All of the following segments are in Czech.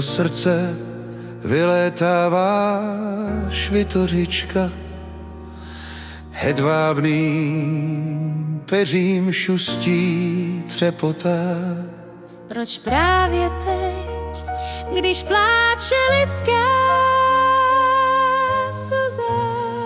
srdce vylétává švitořička, hedvábným peřím šustí třepotá. Proč právě teď, když pláče lidská slza?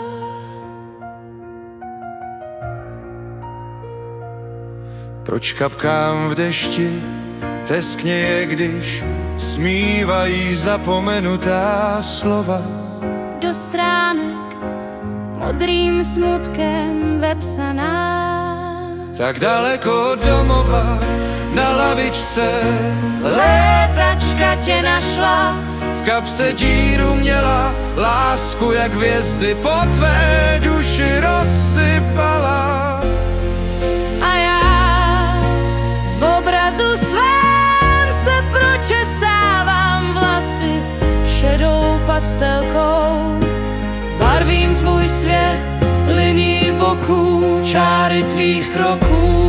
Proč kapkám v dešti teskněje, když smívají zapomenutá slova? Do stránek modrým smutkem vepsaná. Tak daleko od domova na lavičce létačka tě našla. V kapse díru měla, lásku jak hvězdy po tvé duši rozsypala. A já v obrazu svém se pročesávám vlasy šedou pastelkou. Barvím tvůj svět linií boků, čáry tvých kroků.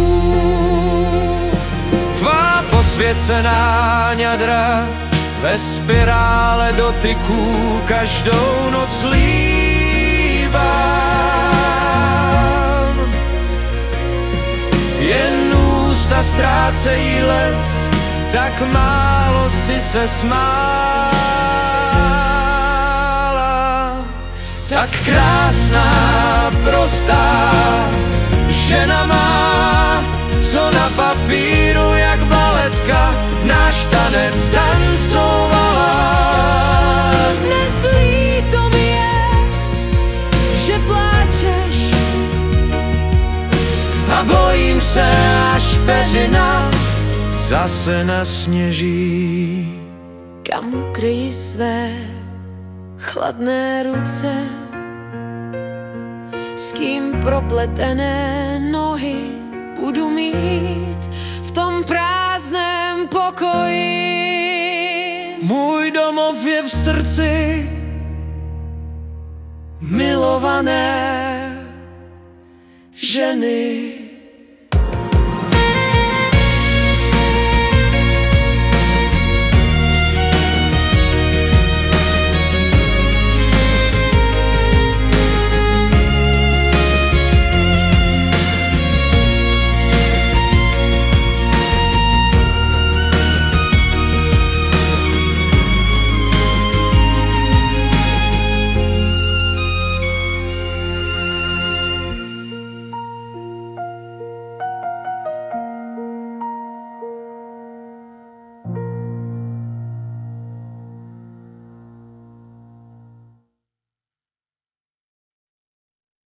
Tvá posvěcená ňadra ve spirále dotyků každou noc líbám. Jen ústa ztrácejí les, tak málo si se smála. Tak krásná, prostá žena má, co na papíru jak baletka náš tanec tancovala. Dnes líto mi je, že pláčeš, A bojím se, až peřina zase nasněží. kam ukryji své chladné ruce, s kým propletené nohy budu mít v tom prázdném pokoji. Můj domov je v srdci milované ženy.